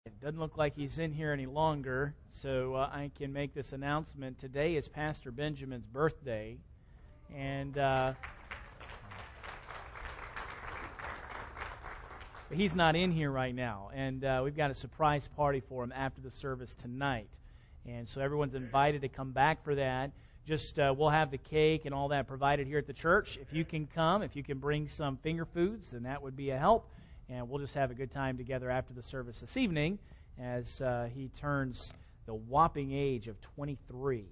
It doesn't look like he's in here any longer, so I can make this announcement. Today is Pastor Benjamin's birthday, and he's not in here right now, and we've got a surprise party for him after the service tonight, and so everyone's invited to come back for that. Just we'll have the cake and all that provided here at the church. If you can come, if you can bring some finger foods, then that would be a help. And we'll just have a good time together after the service this evening as he turns the whopping age of 23.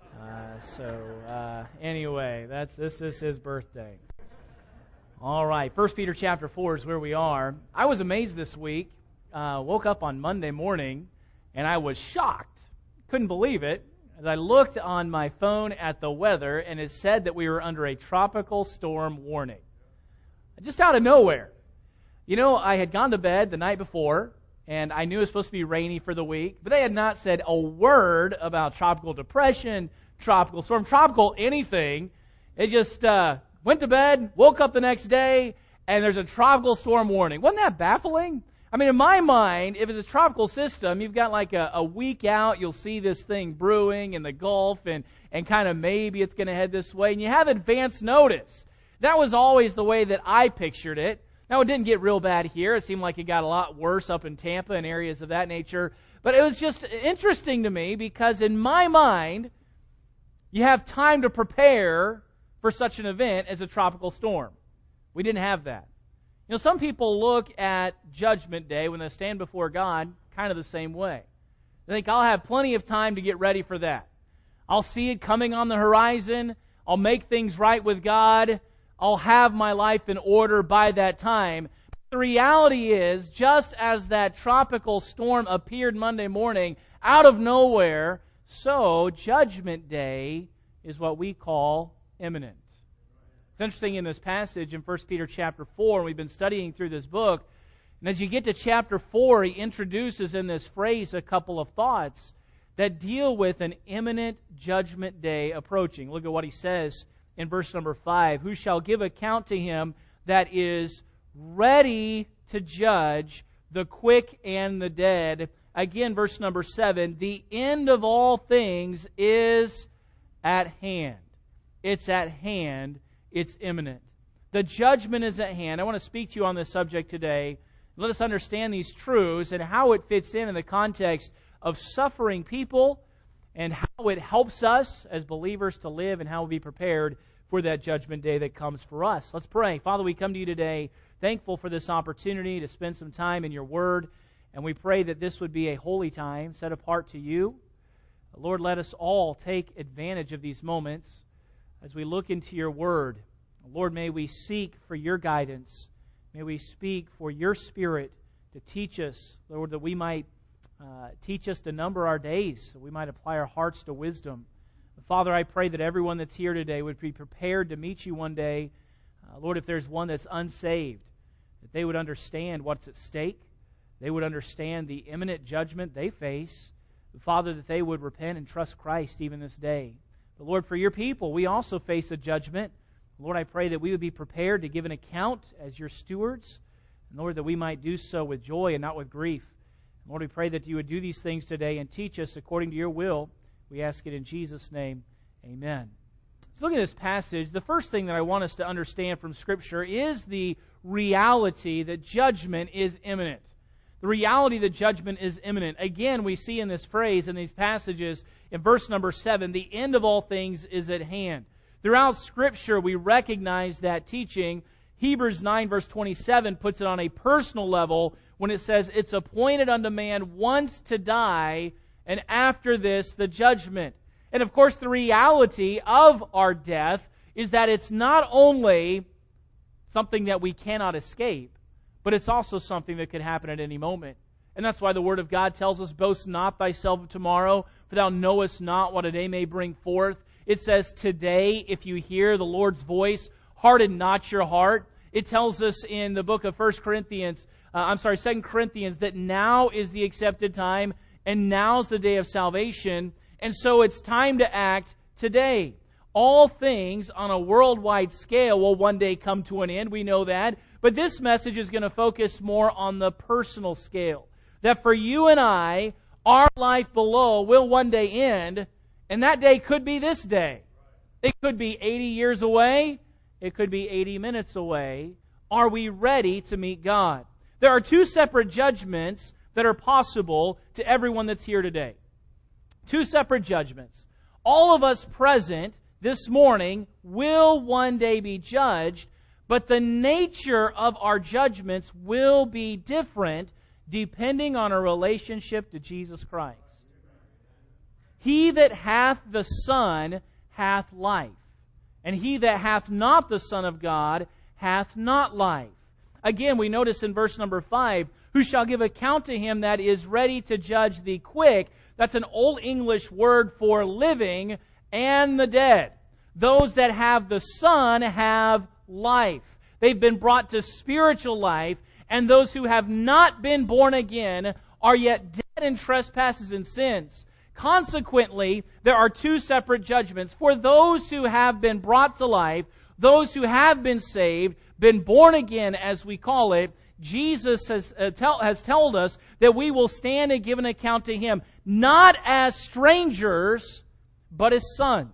Anyway, this is his birthday. All right, 1 Peter chapter 4 is where we are. I was amazed this week. Woke up on Monday morning, and I was shocked. Couldn't believe it. As I looked on my phone at the weather, and it said that we were under a tropical storm warning. Just out of nowhere. You know, I had gone to bed the night before, and I knew it was supposed to be rainy for the week, but they had not said a word about tropical depression, tropical storm, tropical anything. It just went to bed, woke up the next day, and there's a tropical storm warning. Wasn't that baffling? I mean, in my mind, if it's a tropical system, you've got like a week out, you'll see this thing brewing in the Gulf, and kind of maybe it's going to head this way, and you have advance notice. That was always the way that I pictured it. Now, it didn't get real bad here. It seemed like it got a lot worse up in Tampa and areas of that nature. But it was just interesting to me because in my mind, you have time to prepare for such an event as a tropical storm. We didn't have that. You know, some people look at Judgment Day when they stand before God kind of the same way. They think, I'll have plenty of time to get ready for that. I'll see it coming on the horizon. I'll make things right with God. I'll have my life in order by that time. The reality is, just as that tropical storm appeared Monday morning out of nowhere, so Judgment Day is what we call imminent. It's interesting in this passage in 1 Peter chapter 4, we've been studying through this book, and as you get to chapter 4, he introduces in this phrase a couple of thoughts that deal with an imminent Judgment Day approaching. Look at what he says in verse number 5, who shall give account to him that is ready to judge the quick and the dead. Again, verse number 7, the end of all things is at hand. It's at hand. It's imminent. The judgment is at hand. I want to speak to you on this subject today. Let us understand these truths and how it fits in the context of suffering people and how it helps us as believers to live and how we'll be prepared for that judgment day that comes for us. Let's pray. Father, we come to you today thankful for this opportunity to spend some time in your word, and we pray that this would be a holy time set apart to you. Lord, let us all take advantage of these moments as we look into your word. Lord, may we seek for your guidance. May we speak for your Spirit to teach us, Lord, that we might teach us to number our days, that we might apply our hearts to wisdom. Father, I pray that everyone that's here today would be prepared to meet you one day. Lord, if there's one that's unsaved, that they would understand what's at stake. They would understand the imminent judgment they face. Father, that they would repent and trust Christ even this day. But Lord, for your people, we also face a judgment. Lord, I pray that we would be prepared to give an account as your stewards. And Lord, that we might do so with joy and not with grief. Lord, we pray that you would do these things today and teach us according to your will. We ask it in Jesus' name. Amen. So look at this passage. The first thing that I want us to understand from Scripture is the reality that judgment is imminent. The reality that judgment is imminent. Again, we see in this phrase, in these passages, in verse number 7, the end of all things is at hand. Throughout Scripture, we recognize that teaching. Hebrews 9 verse 27 puts it on a personal level when it says, it's appointed unto man once to die, and after this, the judgment. And of course, the reality of our death is that it's not only something that we cannot escape, but it's also something that could happen at any moment. And that's why the Word of God tells us, boast not thyself of tomorrow, for thou knowest not what a day may bring forth. It says, today, if you hear the Lord's voice, harden not your heart. It tells us in the book of 2 Corinthians, that now is the accepted time, and now's the day of salvation. And so it's time to act today. All things on a worldwide scale will one day come to an end. We know that. But this message is going to focus more on the personal scale. that for you and I, our life below will one day end, and that day could be this day. It could be 80 years away. It could be 80 minutes away. Are we ready to meet God? There are two separate judgments that are possible to everyone that's here today. Two separate judgments. All of us present this morning will one day be judged, but the nature of our judgments will be different depending on our relationship to Jesus Christ. He that hath the Son hath life, and he that hath not the Son of God hath not life. Again, we notice in verse number 5, who shall give account to him that is ready to judge the quick. That's an Old English word for living and the dead. Those that have the Son have life. They've been brought to spiritual life, and those who have not been born again are yet dead in trespasses and sins. Consequently, there are two separate judgments. For those who have been brought to life, those who have been saved, been born again as we call it, Jesus has told us that we will stand and give an account to Him, not as strangers, but as sons.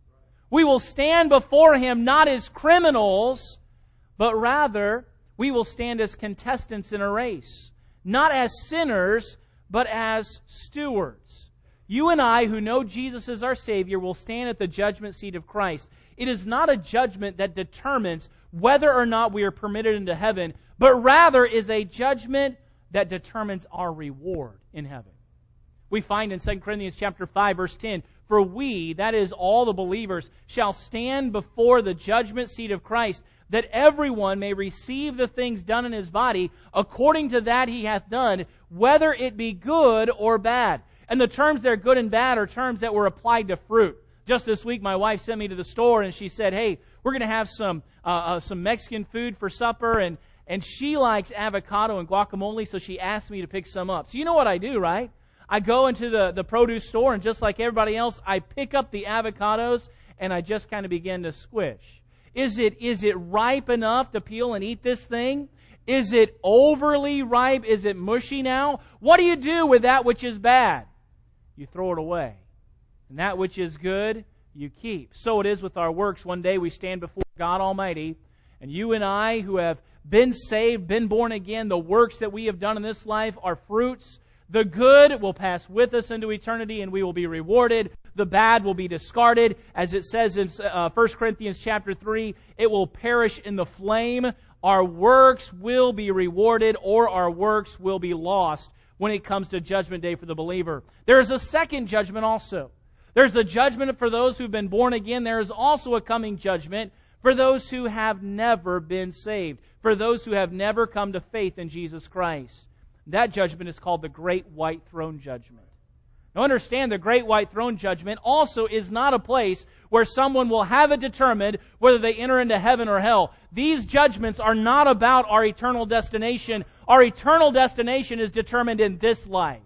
We will stand before Him not as criminals, but rather we will stand as contestants in a race. Not as sinners, but as stewards. You and I, who know Jesus as our Savior, will stand at the judgment seat of Christ. It is not a judgment that determines whether or not we are permitted into heaven, but rather is a judgment that determines our reward in heaven. We find in 2 Corinthians chapter 5, verse 10, for we, that is all the believers, shall stand before the judgment seat of Christ, that everyone may receive the things done in his body according to that he hath done, whether it be good or bad. And the terms there, good and bad, are terms that were applied to fruit. Just this week, my wife sent me to the store and she said, hey, we're going to have some Mexican food for supper, and she likes avocado and guacamole, so she asked me to pick some up. So you know what I do, right? I go into the produce store, and just like everybody else, I pick up the avocados and I just kind of begin to squish. Is it ripe enough to peel and eat this thing? Is it overly ripe? Is it mushy now? What do you do with that which is bad? You throw it away. And that which is good, you keep. So it is with our works. One day we stand before God Almighty, and you and I who have been saved, been born again, the works that we have done in this life are fruits. The good will pass with us into eternity, and we will be rewarded. The bad will be discarded. As it says in 1 Corinthians chapter 3, it will perish in the flame. Our works will be rewarded, or our works will be lost when it comes to judgment day for the believer. There is a second judgment also. There's the judgment for those who've been born again. There is also a coming judgment for those who have never been saved, for those who have never come to faith in Jesus Christ. That judgment is called the Great White Throne Judgment. Now understand, the Great White Throne Judgment also is not a place where someone will have it determined whether they enter into heaven or hell. These judgments are not about our eternal destination. Our eternal destination is determined in this life.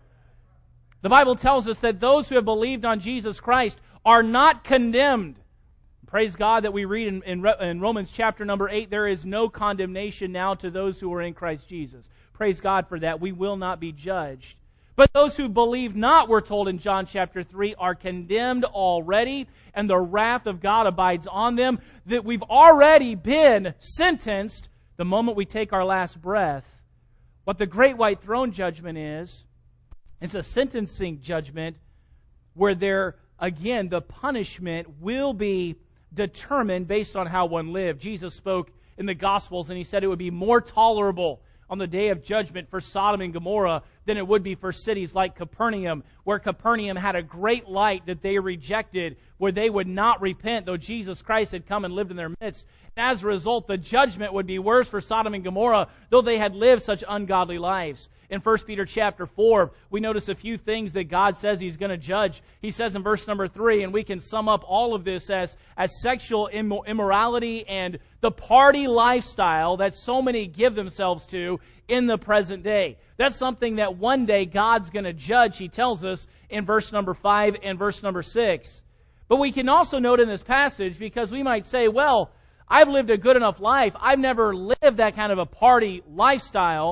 The Bible tells us that those who have believed on Jesus Christ are not condemned. Praise God that we read in Romans chapter number 8, there is no condemnation now to those who are in Christ Jesus. Praise God for that. We will not be judged. But those who believe not, we're told in John chapter 3, are condemned already, and the wrath of God abides on them, that we've already been sentenced the moment we take our last breath. What the Great White Throne Judgment is, it's a sentencing judgment where the punishment will be determined based on how one lived. Jesus spoke in the Gospels and He said it would be more tolerable on the day of judgment for Sodom and Gomorrah than it would be for cities like Capernaum, where Capernaum had a great light that they rejected, where they would not repent, though Jesus Christ had come and lived in their midst. And as a result, the judgment would be worse for Sodom and Gomorrah, though they had lived such ungodly lives. In 1 Peter chapter 4, we notice a few things that God says He's going to judge. He says in verse number 3, and we can sum up all of this as sexual immorality and the party lifestyle that so many give themselves to in the present day. That's something that one day God's going to judge, He tells us in verse number 5 and verse number 6. But we can also note in this passage, because we might say, well, I've lived a good enough life. I've never lived that kind of a party lifestyle.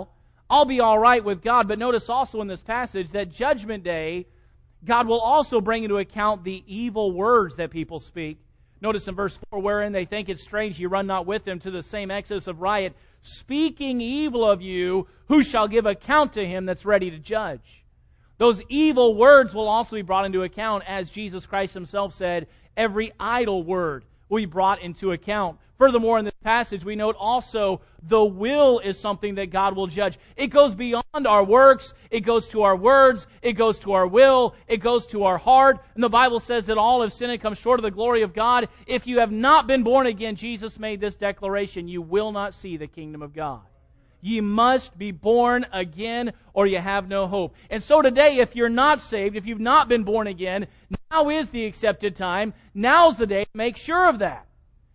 I'll be all right with God. But notice also in this passage that Judgment Day, God will also bring into account the evil words that people speak. Notice in verse 4, wherein they think it strange you run not with them to the same excess of riot, speaking evil of you, who shall give account to him that's ready to judge? Those evil words will also be brought into account, as Jesus Christ himself said, every idle word will be brought into account. Furthermore, in this passage, we note also the will is something that God will judge. It goes beyond our works. It goes to our words. It goes to our will. It goes to our heart. And the Bible says that all have sinned and come short of the glory of God. If you have not been born again, Jesus made this declaration, you will not see the kingdom of God. Ye must be born again or you have no hope. And so today, if you're not saved, if you've not been born again, now is the accepted time. Now's the day to make sure of that.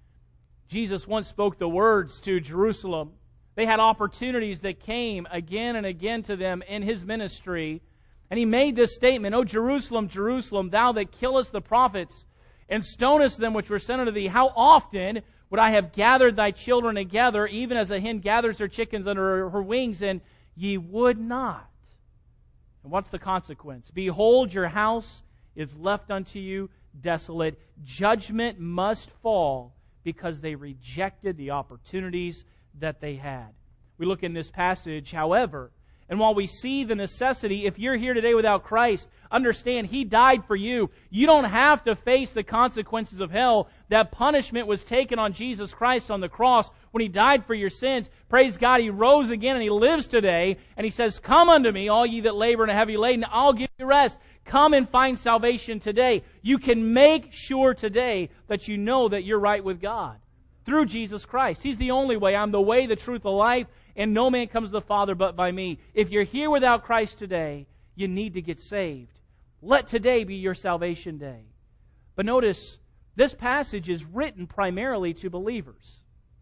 Jesus once spoke the words to Jerusalem. They had opportunities that came again and again to them in His ministry. And He made this statement, O Jerusalem, Jerusalem, thou that killest the prophets and stonest them which were sent unto thee, how often would I have gathered thy children together, even as a hen gathers her chickens under her wings, and ye would not. And what's the consequence? Behold, your house is left unto you desolate. Judgment must fall because they rejected the opportunities that they had. We look in this passage, however, and while we see the necessity, if you're here today without Christ, understand He died for you. You don't have to face the consequences of hell. That punishment was taken on Jesus Christ on the cross when He died for your sins. Praise God, He rose again and He lives today. And He says, come unto me, all ye that labor and are heavy laden, I'll give you rest. Come and find salvation today. You can make sure today that you know that you're right with God through Jesus Christ. He's the only way. I'm the way, the truth, the life, and no man comes to the Father but by me. If you're here without Christ today, you need to get saved. Let today be your salvation day. But notice, this passage is written primarily to believers.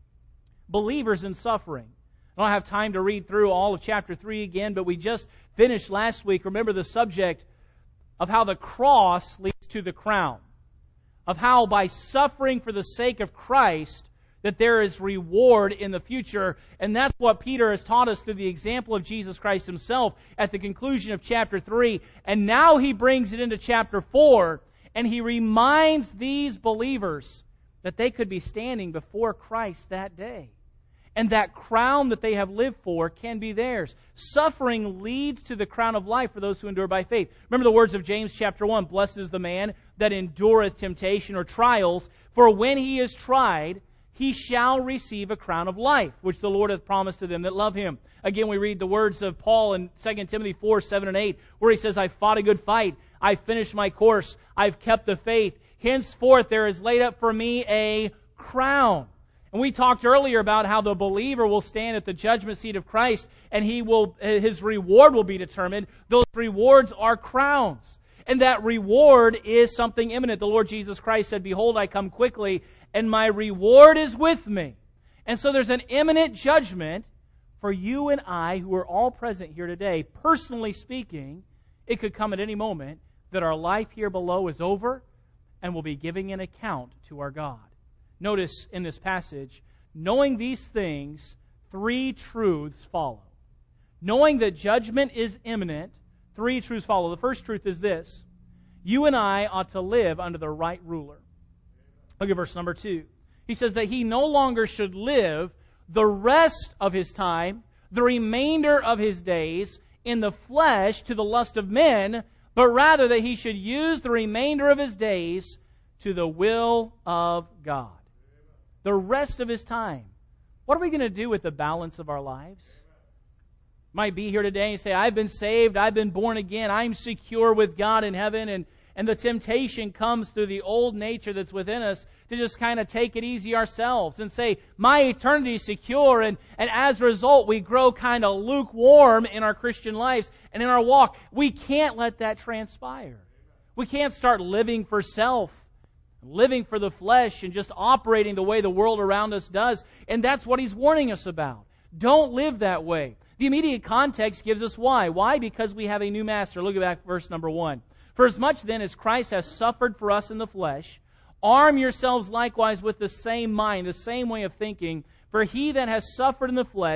Believers in suffering. I don't have time to read through all of chapter 3 again, but we just finished last week. Remember the subject of how the cross leads to the crown. Of how by suffering for the sake of Christ, that there is reward in the future. And that's what Peter has taught us through the example of Jesus Christ Himself at the conclusion of chapter 3. And now he brings it into chapter 4, and he reminds these believers that they could be standing before Christ that day. And that crown that they have lived for can be theirs. Suffering leads to the crown of life for those who endure by faith. Remember the words of James chapter 1, blessed is the man that endureth temptation or trials, for when he is tried, he shall receive a crown of life, which the Lord hath promised to them that love Him. Again, we read the words of Paul in 2 Timothy 4, 7 and 8, where he says, I've fought a good fight, I've finished my course, I've kept the faith. Henceforth there is laid up for me a crown. And we talked earlier about how the believer will stand at the judgment seat of Christ, and his reward will be determined. Those rewards are crowns. And that reward is something imminent. The Lord Jesus Christ said, behold, I come quickly, and my reward is with me. And so there's an imminent judgment for you and I who are all present here today. Personally speaking, it could come at any moment that our life here below is over and we'll be giving an account to our God. Notice in this passage, knowing these things, 3 truths follow. Knowing that judgment is imminent, 3 truths follow. The first truth is this: you and I ought to live under the right ruler. Look at verse number 2. He says that he no longer should live the rest of his time, the remainder of his days, in the flesh to the lust of men, but rather that he should use the remainder of his days to the will of God. The rest of his time. What are we going to do with the balance of our lives? Might be here today and say, I've been saved, I've been born again, I'm secure with God in heaven, and the temptation comes through the old nature that's within us to just kind of take it easy ourselves and say, my eternity is secure, and as a result we grow kind of lukewarm in our Christian lives and in our walk. We can't let that transpire. We can't start living for self, living for the flesh, and just operating the way the world around us does. And that's what he's warning us about. Don't live that way. The immediate context gives us why. Why? Because we have a new master. Look at back verse number 1. For as much then as Christ has suffered for us in the flesh, arm yourselves likewise with the same mind, the same way of thinking. For he that has suffered in the flesh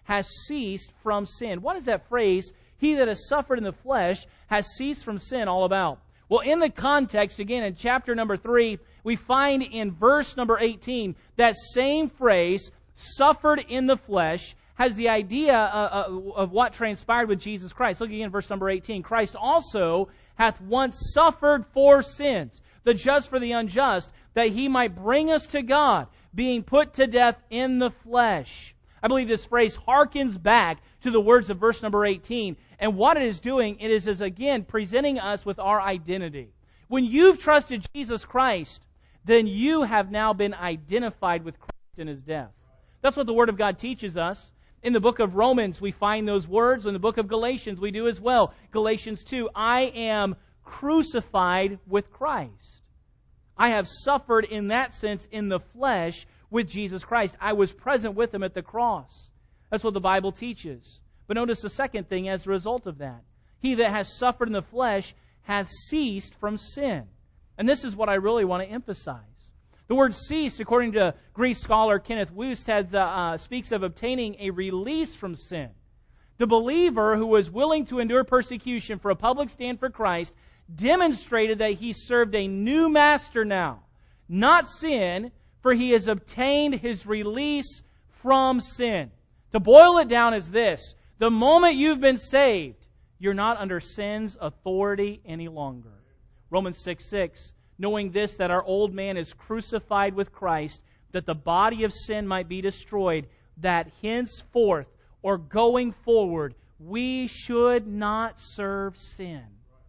has ceased from sin. What is that phrase, he that has suffered in the flesh has ceased from sin, all about? Well, in the context, again, in chapter number 3, we find in verse number 18, that same phrase, suffered in the flesh, has the idea of what transpired with Jesus Christ. Look again in verse number 18. Christ also hath once suffered for sins, the just for the unjust, that he might bring us to God, being put to death in the flesh. I believe this phrase harkens back to the words of verse number 18. And what it is doing, it is again presenting us with our identity. When you've trusted Jesus Christ, then you have now been identified with Christ in His death. That's what the Word of God teaches us. In the book of Romans, we find those words. In the book of Galatians, we do as well. Galatians 2, I am crucified with Christ. I have suffered in that sense in the flesh with Jesus Christ. I was present with Him at the cross. That's what the Bible teaches. But notice the second thing as a result of that. He that has suffered in the flesh hath ceased from sin. And this is what I really want to emphasize. The word cease, according to Greek scholar Kenneth Wuest, speaks of obtaining a release from sin. The believer who was willing to endure persecution for a public stand for Christ demonstrated that he served a new master now, not sin, for he has obtained his release from sin. To boil it down is this: the moment you've been saved, you're not under sin's authority any longer. Romans 6:6, knowing this, that our old man is crucified with Christ, that the body of sin might be destroyed, that henceforth, or going forward, we should not serve sin.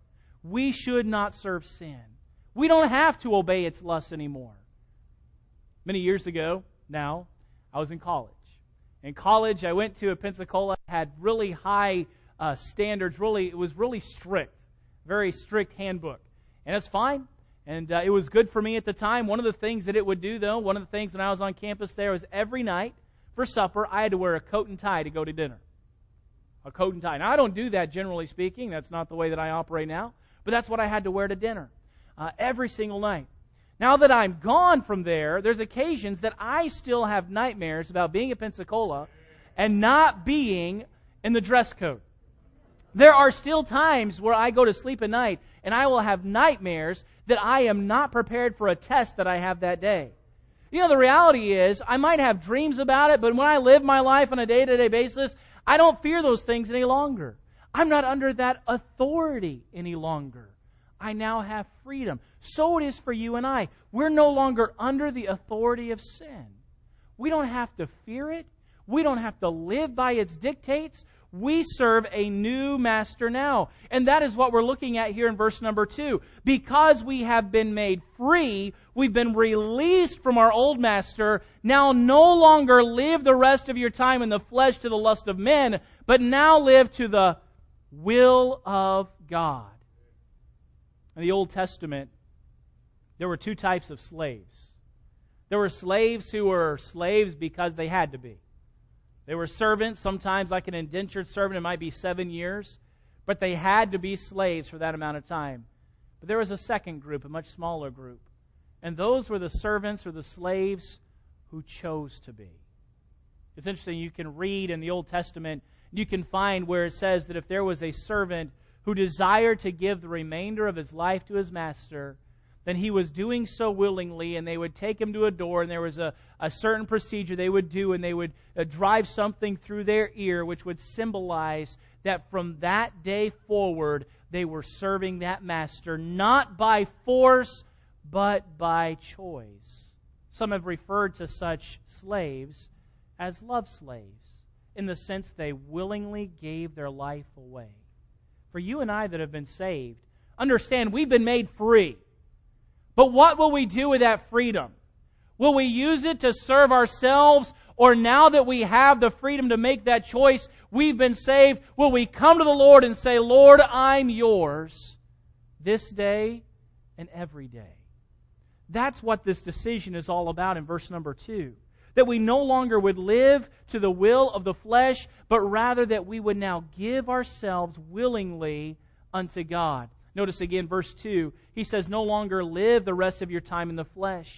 We should not serve sin. We don't have to obey its lusts anymore. Many years ago now, I was in college. In college, I went to a Pensacola, had really high standards. It was really strict, very strict handbook. And it's fine. And it was good for me at the time. One of the things that it would do, though, one of the things when I was on campus there was every night for supper, I had to wear a coat and tie to go to dinner. A coat and tie. Now, I don't do that generally speaking. That's not the way that I operate now. But that's what I had to wear to dinner every single night. Now that I'm gone from there, there's occasions that I still have nightmares about being at Pensacola and not being in the dress code. There are still times where I go to sleep at night and I will have nightmares that I am not prepared for a test that I have that day. You know, the reality is I might have dreams about it, but when I live my life on a day-to-day basis, I don't fear those things any longer. I'm not under that authority any longer. I now have freedom. So it is for you and I. We're no longer under the authority of sin. We don't have to fear it. We don't have to live by its dictates. We serve a new master now. And that is what we're looking at here in verse number 2. Because we have been made free, we've been released from our old master, now no longer live the rest of your time in the flesh to the lust of men, but now live to the will of God. In the Old Testament, there were two types of slaves. There were slaves who were slaves because they had to be. They were servants, sometimes like an indentured servant, it might be 7 years, but they had to be slaves for that amount of time. But there was a second group, a much smaller group, and those were the servants or the slaves who chose to be. It's interesting, you can read in the Old Testament, you can find where it says that if there was a servant who desired to give the remainder of his life to his master, then he was doing so willingly, and they would take him to a door, and there was a certain procedure they would do, and they would drive something through their ear, which would symbolize that from that day forward, they were serving that master, not by force, but by choice. Some have referred to such slaves as love slaves, in the sense they willingly gave their life away. For you and I that have been saved, understand we've been made free. But what will we do with that freedom? Will we use it to serve ourselves? Or now that we have the freedom to make that choice, we've been saved, will we come to the Lord and say, Lord, I'm yours this day and every day? That's what this decision is all about in verse number 2. That we no longer would live to the will of the flesh, but rather that we would now give ourselves willingly unto God. Notice again verse 2, he says, no longer live the rest of your time in the flesh.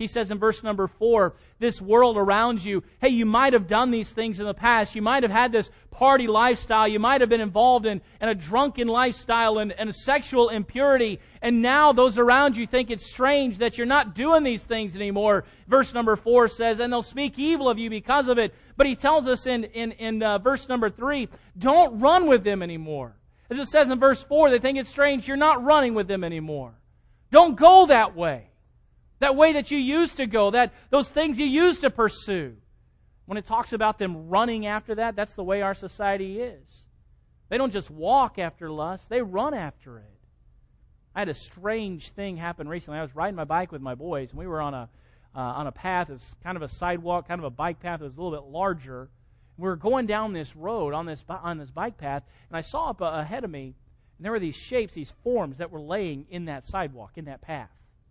He says in verse number 4, this world around you, hey, you might have done these things in the past. You might have had this party lifestyle. You might have been involved in a drunken lifestyle and a sexual impurity. And now those around you think it's strange that you're not doing these things anymore. Verse number 4 says, and they'll speak evil of you because of it. But he tells us in verse number 3, don't run with them anymore. As it says in verse 4, they think it's strange you're not running with them anymore. Don't go that way. That way that you used to go, those things you used to pursue. When it talks about them running after that, that's the way our society is. They don't just walk after lust, they run after it. I had a strange thing happen recently. I was riding my bike with my boys, and we were on a path. It's kind of a sidewalk, kind of a bike path that was a little bit larger. We were going down this road on this bike path, and I saw up ahead of me, and there were these shapes, these forms that were laying in that sidewalk, in that path.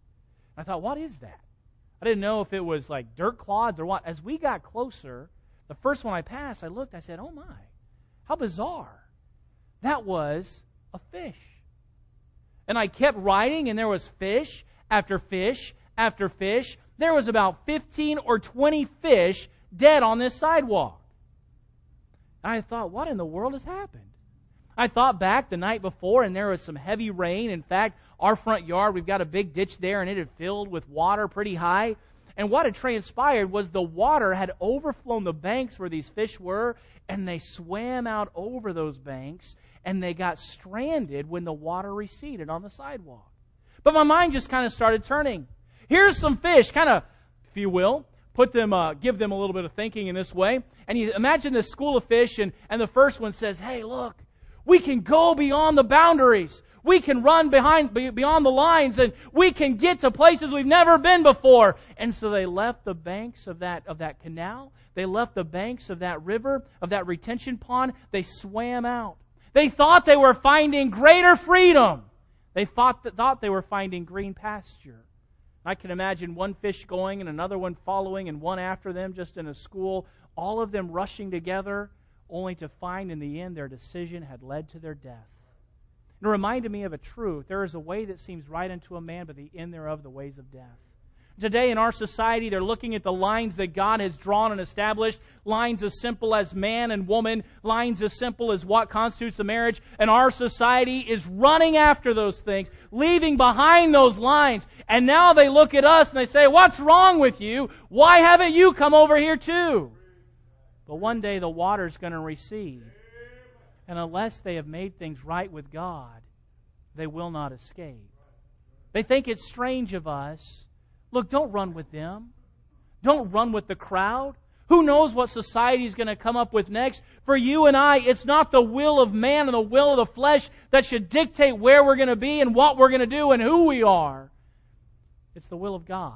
I thought, what is that? I didn't know if it was like dirt clods or what. As we got closer, the first one I passed, I looked, I said, oh my, how bizarre. That was a fish. And I kept riding, and there was fish after fish after fish. There was about 15 or 20 fish dead on this sidewalk. And I thought, what in the world has happened? I thought back the night before, and there was some heavy rain. In fact, our front yard, we've got a big ditch there, and it had filled with water pretty high. And what had transpired was the water had overflown the banks where these fish were, and they swam out over those banks, and they got stranded when the water receded on the sidewalk. But my mind just kind of started turning. Here's some fish, kind of, if you will, give them a little bit of thinking in this way. And you imagine this school of fish, and the first one says, hey, look, we can go beyond the boundaries. We can run beyond the lines, and we can get to places we've never been before. And so they left the banks of that canal. They left the banks of that river, of that retention pond. They swam out. They thought they were finding greater freedom. They thought they were finding green pasture. I can imagine one fish going and another one following and one after them just in a school, all of them rushing together, only to find in the end their decision had led to their death. It reminded me of a truth. There is a way that seems right unto a man, but the end thereof the ways of death. Today in our society, they're looking at the lines that God has drawn and established, lines as simple as man and woman, lines as simple as what constitutes a marriage, and our society is running after those things, leaving behind those lines. And now they look at us and they say, what's wrong with you? Why haven't you come over here too? But one day the water's going to recede. And unless they have made things right with God, they will not escape. They think it's strange of us. Look, don't run with them. Don't run with the crowd. Who knows what society is going to come up with next? For you and I, it's not the will of man and the will of the flesh that should dictate where we're going to be and what we're going to do and who we are. It's the will of God.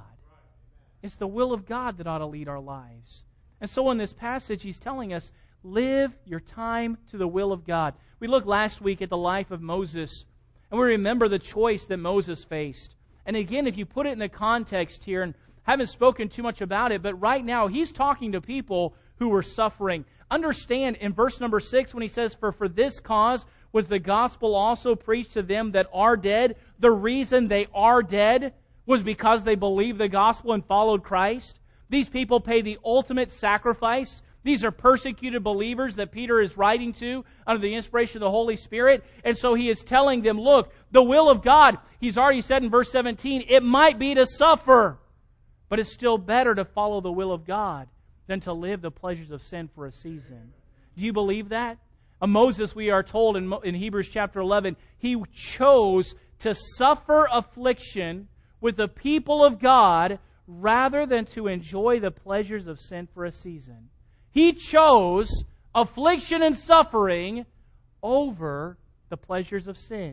It's the will of God that ought to lead our lives. And so in this passage, he's telling us, live your time to the will of God. We looked last week at the life of Moses, and we remember the choice that Moses faced. And again, if you put it in the context here, and haven't spoken too much about it, but right now he's talking to people who were suffering. Understand in verse number 6 when he says, For this cause was the gospel also preached to them that are dead. The reason they are dead was because they believed the gospel and followed Christ. These people pay the ultimate sacrifice. These are persecuted believers that Peter is writing to under the inspiration of the Holy Spirit. And so he is telling them, look, the will of God, he's already said in verse 17, it might be to suffer, but it's still better to follow the will of God than to live the pleasures of sin for a season. Do you believe that? Moses, we are told in Hebrews chapter 11, he chose to suffer affliction with the people of God rather than to enjoy the pleasures of sin for a season. He chose affliction and suffering over the pleasures of sin.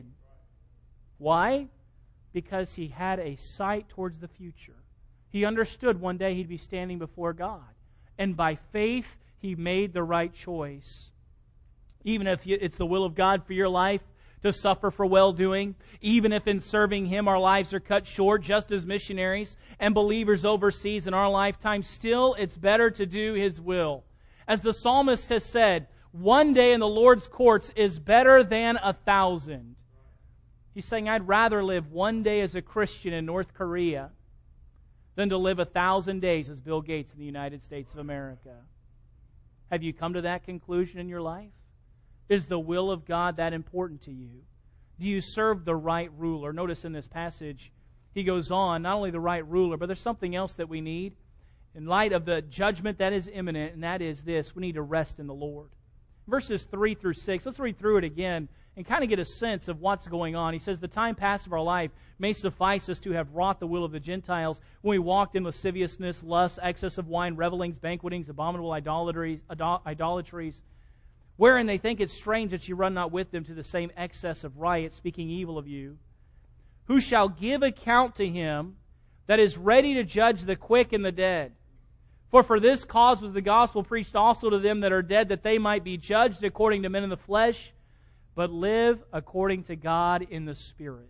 Why? Because he had a sight towards the future. He understood one day he'd be standing before God. And by faith, he made the right choice. Even if it's the will of God for your life to suffer for well-doing, even if in serving Him our lives are cut short, just as missionaries and believers overseas in our lifetime, still it's better to do His will. As the psalmist has said, one day in the Lord's courts is better than 1,000. He's saying, I'd rather live one day as a Christian in North Korea than to live 1,000 days as Bill Gates in the United States of America. Have you come to that conclusion in your life? Is the will of God that important to you? Do you serve the right ruler? Notice in this passage, he goes on, not only the right ruler, but there's something else that we need. In light of the judgment that is imminent, and that is this: we need to rest in the Lord. Verses 3 through 6, let's read through it again and kind of get a sense of what's going on. He says, the time past of our life may suffice us to have wrought the will of the Gentiles when we walked in lasciviousness, lust, excess of wine, revelings, banquetings, abominable idolatries, wherein they think it strange that you run not with them to the same excess of riot, speaking evil of you. Who shall give account to him that is ready to judge the quick and the dead? For this cause was the gospel preached also to them that are dead, that they might be judged according to men in the flesh, but live according to God in the Spirit.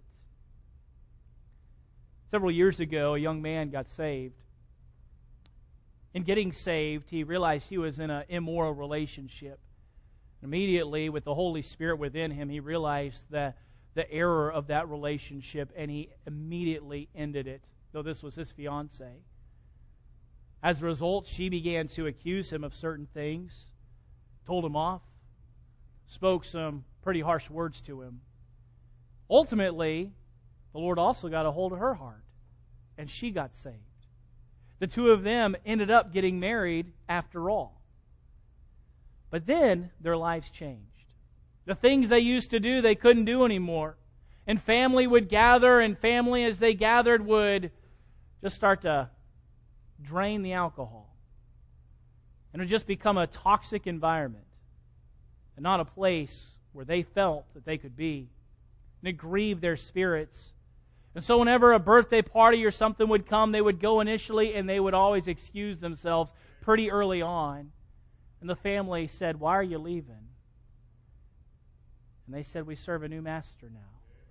Several years ago, a young man got saved. In getting saved, he realized he was in an immoral relationship. Immediately, with the Holy Spirit within him, he realized the error of that relationship, and he immediately ended it, though this was his fiancée. As a result, she began to accuse him of certain things, told him off, spoke some pretty harsh words to him. Ultimately, the Lord also got a hold of her heart, and she got saved. The two of them ended up getting married after all. But then their lives changed. The things they used to do, they couldn't do anymore. And family would gather, and family, as they gathered, would just start to drain the alcohol. And it would just become a toxic environment and not a place where they felt that they could be. And it grieved their spirits. And so whenever a birthday party or something would come, they would go initially and they would always excuse themselves pretty early on. And the family said, "Why are you leaving?" And they said, "We serve a new master now."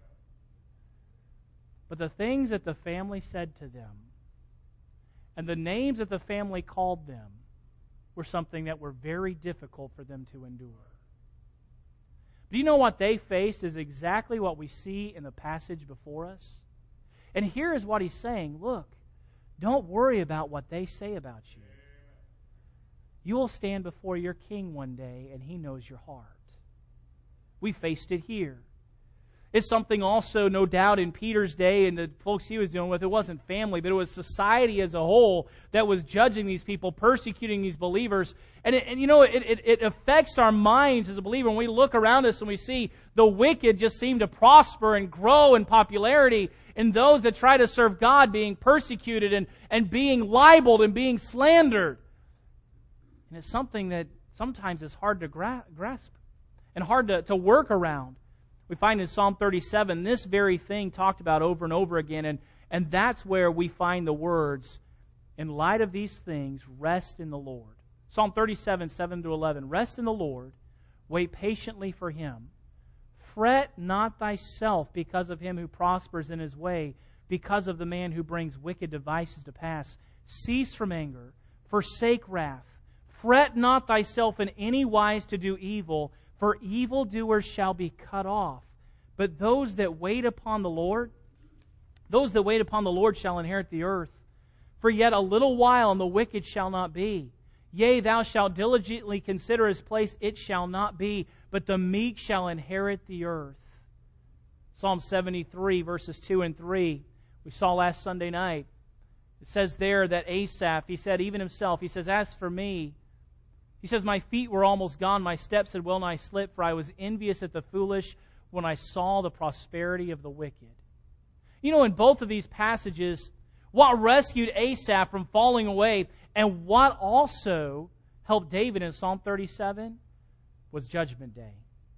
But the things that the family said to them and the names that the family called them were something that were very difficult for them to endure. Do you know what they faced is exactly what we see in the passage before us? And here is what he's saying. Look, don't worry about what they say about you. You will stand before your king one day, and he knows your heart. We faced it here. It's something also, no doubt, in Peter's day and the folks he was dealing with. It wasn't family, but it was society as a whole that was judging these people, persecuting these believers. And it affects our minds as a believer when we look around us and we see the wicked just seem to prosper and grow in popularity, and those that try to serve God being persecuted and being libeled and being slandered. And it's something that sometimes is hard to grasp and hard to work around. We find in Psalm 37 this very thing talked about over and over again, and that's where we find the words, in light of these things, rest in the Lord. Psalm 37, 7-11, rest in the Lord, wait patiently for Him. Fret not thyself because of him who prospers in his way, because of the man who brings wicked devices to pass. Cease from anger, forsake wrath. Fret not thyself in any wise to do evil, for evildoers shall be cut off. But those that wait upon the Lord shall inherit the earth. For yet a little while, and the wicked shall not be. Yea, thou shalt diligently consider his place, it shall not be, but the meek shall inherit the earth. Psalm 73, verses 2 and 3, we saw last Sunday night. It says there that Asaph, he said, even himself, he says, as for me, he says, my feet were almost gone, my steps had well nigh slipped, for I was envious at the foolish when I saw the prosperity of the wicked. You know, in both of these passages, what rescued Asaph from falling away and what also helped David in Psalm 37 was Judgment Day.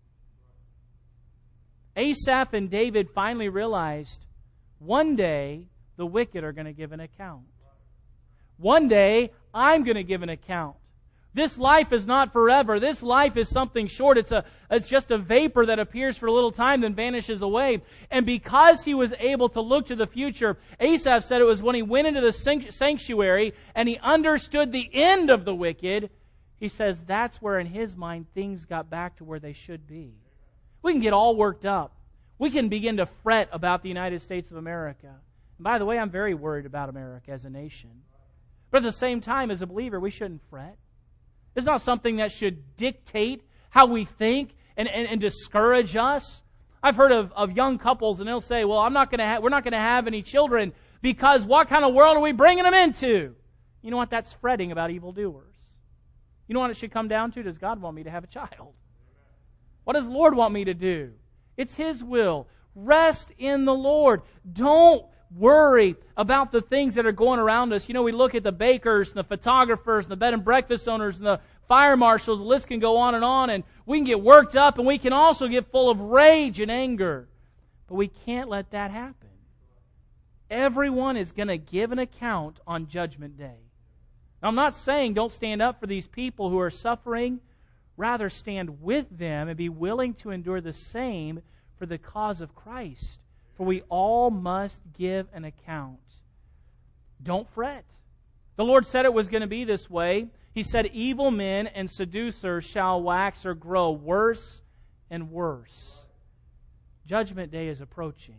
Asaph and David finally realized one day the wicked are going to give an account. One day I'm going to give an account. This life is not forever. This life is something short. It's just a vapor that appears for a little time then vanishes away. And because he was able to look to the future, Asaph said it was when he went into the sanctuary and he understood the end of the wicked, he says that's where in his mind things got back to where they should be. We can get all worked up. We can begin to fret about the United States of America. And by the way, I'm very worried about America as a nation. But at the same time, as a believer, we shouldn't fret. It's not something that should dictate how we think and discourage us. I've heard of young couples, and they'll say, well, we're not going to have any children because what kind of world are we bringing them into? You know what? That's fretting about evildoers. You know what it should come down to? Does God want me to have a child? What does the Lord want me to do? It's His will. Rest in the Lord. Don't worry about the things that are going around us. You know, we look at the bakers and the photographers and the bed and breakfast owners and the fire marshals. The list can go on, and we can get worked up, and we can also get full of rage and anger. But we can't let that happen. Everyone is going to give an account on Judgment Day. Now, I'm not saying don't stand up for these people who are suffering. Rather, stand with them and be willing to endure the same for the cause of Christ. For we all must give an account. Don't fret. The Lord said it was going to be this way. He said, evil men and seducers shall wax or grow worse and worse. Judgment Day is approaching.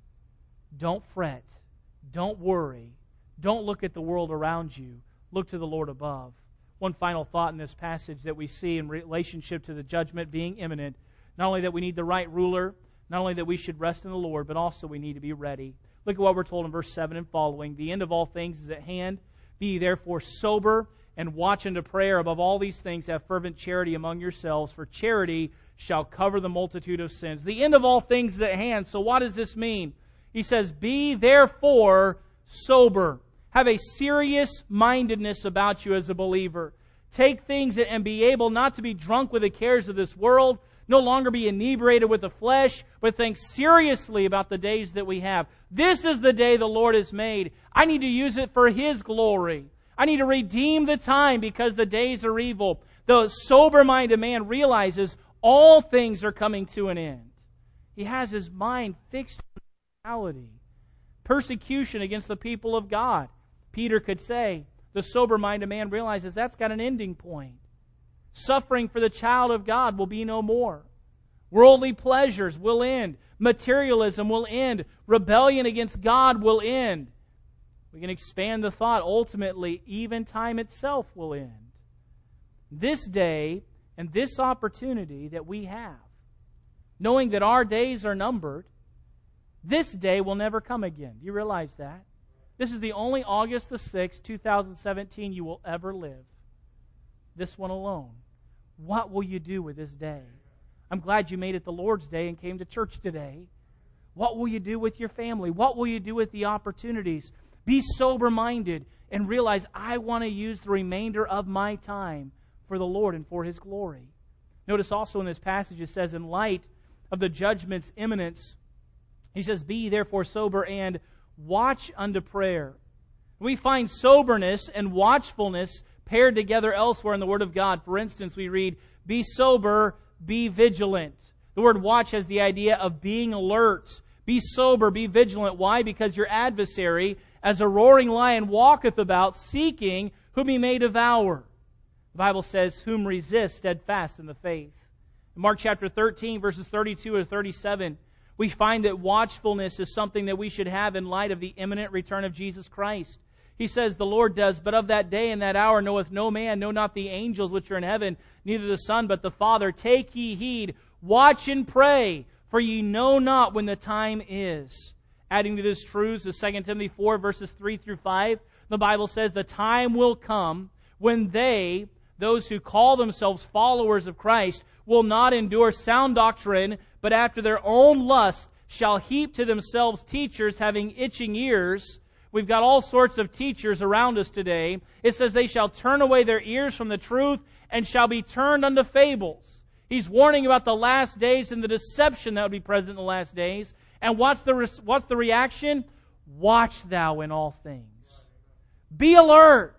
Don't fret. Don't worry. Don't look at the world around you. Look to the Lord above. One final thought in this passage that we see in relationship to the judgment being imminent. Not only that we need the right ruler, not only that we should rest in the Lord, but also we need to be ready. Look at what we're told in verse 7 and following. The end of all things is at hand. Be ye therefore sober and watch unto prayer. Above all these things have fervent charity among yourselves, for charity shall cover the multitude of sins. The end of all things is at hand. So what does this mean? He says, be therefore sober. Have a serious mindedness about you as a believer. Take things and be able not to be drunk with the cares of this world, no longer be inebriated with the flesh, but think seriously about the days that we have. This is the day the Lord has made. I need to use it for His glory. I need to redeem the time because the days are evil. The sober-minded man realizes all things are coming to an end. He has his mind fixed on reality. Persecution against the people of God. Peter could say, the sober-minded man realizes that's got an ending point. Suffering for the child of God will be no more. Worldly pleasures will end. Materialism will end. Rebellion against God will end. We can expand the thought. Ultimately, even time itself will end. This day and this opportunity that we have, knowing that our days are numbered, this day will never come again. Do you realize that? This is the only August the 6th, 2017 you will ever live. This one alone. What will you do with this day? I'm glad you made it the Lord's Day and came to church today. What will you do with your family? What will you do with the opportunities? Be sober-minded and realize I want to use the remainder of my time for the Lord and for His glory. Notice also in this passage it says, in light of the judgment's imminence, he says, be ye therefore sober and watch unto prayer. We find soberness and watchfulness paired together elsewhere in the Word of God. For instance, we read, be sober, be vigilant. The word watch has the idea of being alert. Be sober, be vigilant. Why? Because your adversary, as a roaring lion, walketh about, seeking whom he may devour. The Bible says, whom resist steadfast in the faith. In Mark chapter 13, verses 32 to 37, we find that watchfulness is something that we should have in light of the imminent return of Jesus Christ. He says, the Lord does, but of that day and that hour knoweth no man, no not the angels which are in heaven, neither the Son, but the Father. Take ye heed, watch and pray, for ye know not when the time is. Adding to this truths, 2 Timothy 4, verses 3 through 5, the Bible says, the time will come when they, those who call themselves followers of Christ, will not endure sound doctrine, but after their own lust shall heap to themselves teachers having itching ears. We've got all sorts of teachers around us today. It says they shall turn away their ears from the truth and shall be turned unto fables. He's warning about the last days and the deception that would be present in the last days. And what's the reaction? Watch thou in all things. Be alert.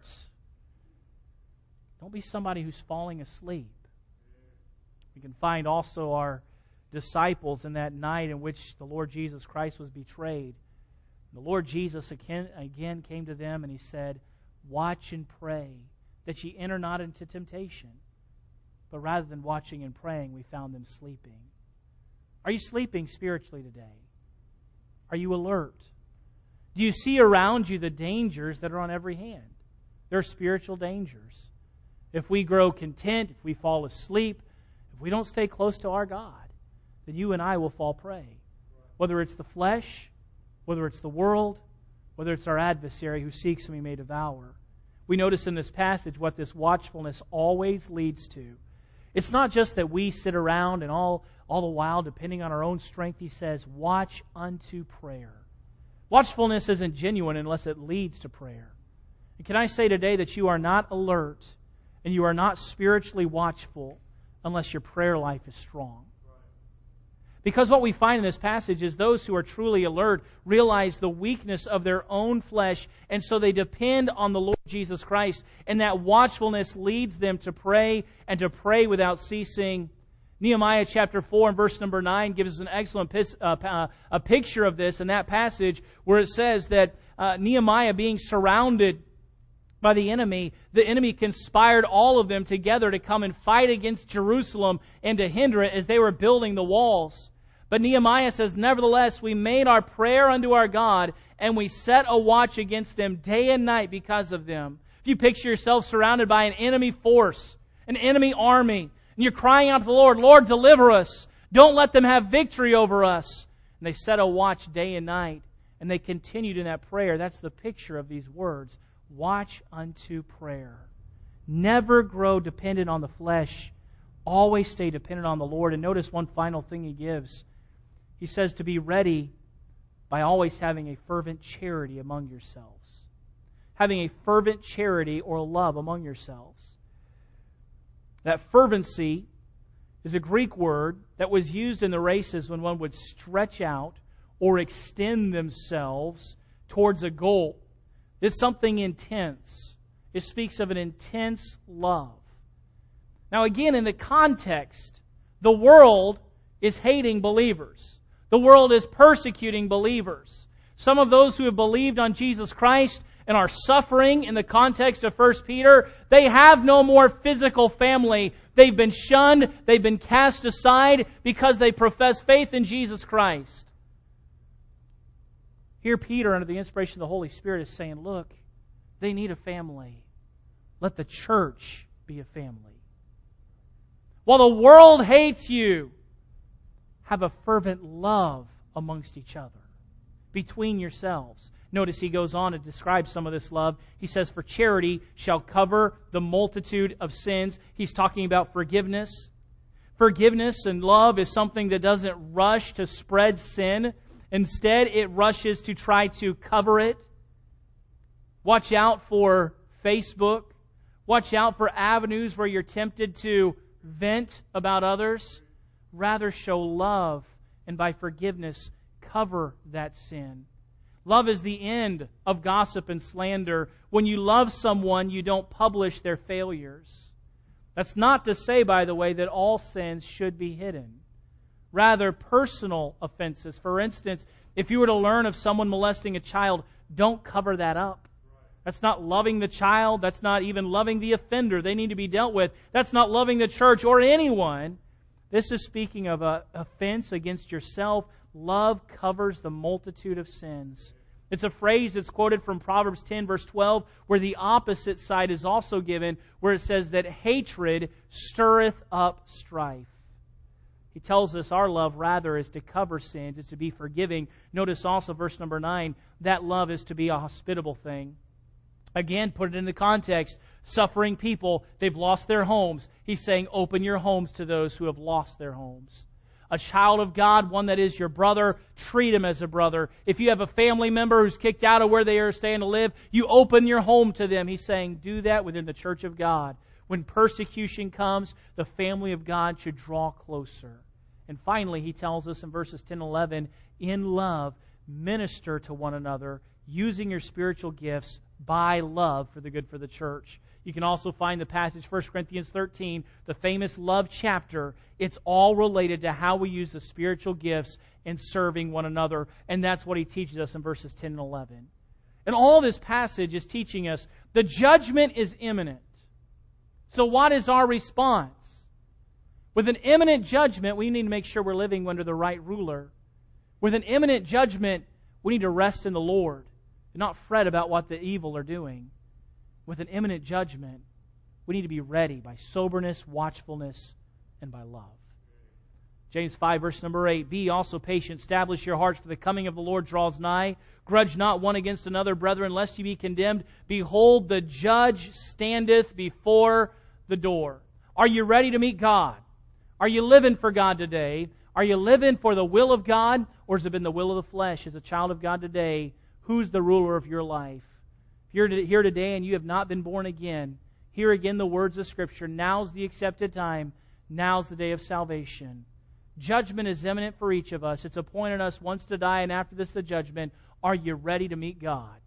Don't be somebody who's falling asleep. We can find also our disciples in that night in which the Lord Jesus Christ was betrayed. The Lord Jesus again came to them and He said, watch and pray that ye enter not into temptation. But rather than watching and praying, we found them sleeping. Are you sleeping spiritually today? Are you alert? Do you see around you the dangers that are on every hand? There are spiritual dangers. If we grow content, if we fall asleep, if we don't stay close to our God, then you and I will fall prey. Whether it's the flesh, whether it's the world, whether it's our adversary who seeks whom he may devour. We notice in this passage what this watchfulness always leads to. It's not just that we sit around and all the while, depending on our own strength, he says, watch unto prayer. Watchfulness isn't genuine unless it leads to prayer. And can I say today that you are not alert and you are not spiritually watchful unless your prayer life is strong? Because what we find in this passage is those who are truly alert realize the weakness of their own flesh, and so they depend on the Lord Jesus Christ, and that watchfulness leads them to pray and to pray without ceasing. Nehemiah chapter 4 and verse number 9 gives us an excellent a picture of this in that passage where it says that Nehemiah being surrounded by the enemy conspired all of them together to come and fight against Jerusalem and to hinder it as they were building the walls. But Nehemiah says, nevertheless, we made our prayer unto our God, and we set a watch against them day and night because of them. If you picture yourself surrounded by an enemy force, an enemy army, and you're crying out to the Lord, Lord, deliver us. Don't let them have victory over us. And they set a watch day and night, and they continued in that prayer. That's the picture of these words. Watch unto prayer. Never grow dependent on the flesh. Always stay dependent on the Lord. And notice one final thing he gives. He says to be ready by always having a fervent charity among yourselves. Having a fervent charity or love among yourselves. That fervency is a Greek word that was used in the races when one would stretch out or extend themselves towards a goal. It's something intense. It speaks of an intense love. Now again, in the context, the world is hating believers. The world is persecuting believers. Some of those who have believed on Jesus Christ and are suffering in the context of 1 Peter, they have no more physical family. They've been shunned. They've been cast aside because they profess faith in Jesus Christ. Here Peter, under the inspiration of the Holy Spirit, is saying, look, they need a family. Let the church be a family. While the world hates you, have a fervent love amongst each other, between yourselves. Notice he goes on to describe some of this love. He says, for charity shall cover the multitude of sins. He's talking about forgiveness. Forgiveness and love is something that doesn't rush to spread sin. Instead, it rushes to try to cover it. Watch out for Facebook. Watch out for avenues where you're tempted to vent about others. Rather show love, and by forgiveness, cover that sin. Love is the end of gossip and slander. When you love someone, you don't publish their failures. That's not to say, by the way, that all sins should be hidden. Rather, personal offenses. For instance, if you were to learn of someone molesting a child, don't cover that up. That's not loving the child. That's not even loving the offender. They need to be dealt with. That's not loving the church or anyone. This is speaking of an offense against yourself. Love covers the multitude of sins. It's a phrase that's quoted from Proverbs 10, verse 12, where the opposite side is also given, where it says that hatred stirreth up strife. He tells us our love rather is to cover sins, is to be forgiving. Notice also verse number 9, that love is to be a hospitable thing. Again, put it in the context. Suffering people, they've lost their homes. He's saying, open your homes to those who have lost their homes. A child of God, one that is your brother, treat him as a brother. If you have a family member who's kicked out of where they are staying to live, you open your home to them. He's saying, do that within the church of God. When persecution comes, the family of God should draw closer. And finally, he tells us in verses 10 and 11, in love, minister to one another, using your spiritual gifts by love for the good for the church. You can also find the passage, 1 Corinthians 13, the famous love chapter. It's all related to how we use the spiritual gifts in serving one another. And that's what he teaches us in verses 10 and 11. And all this passage is teaching us the judgment is imminent. So what is our response? With an imminent judgment, we need to make sure we're living under the right ruler. With an imminent judgment, we need to rest in the Lord. Do not fret about what the evil are doing. With an imminent judgment, we need to be ready by soberness, watchfulness, and by love. James 5, verse number 8, Be also patient, establish your hearts, for the coming of the Lord draws nigh. Grudge not one against another, brethren, lest ye be condemned. Behold, the judge standeth before the door. Are you ready to meet God? Are you living for God today? Are you living for the will of God? Or has it been the will of the flesh? As a child of God today, who's the ruler of your life? If you're here today and you have not been born again, hear again the words of Scripture. Now's the accepted time. Now's the day of salvation. Judgment is imminent for each of us. It's appointed us once to die, and after this the judgment. Are you ready to meet God?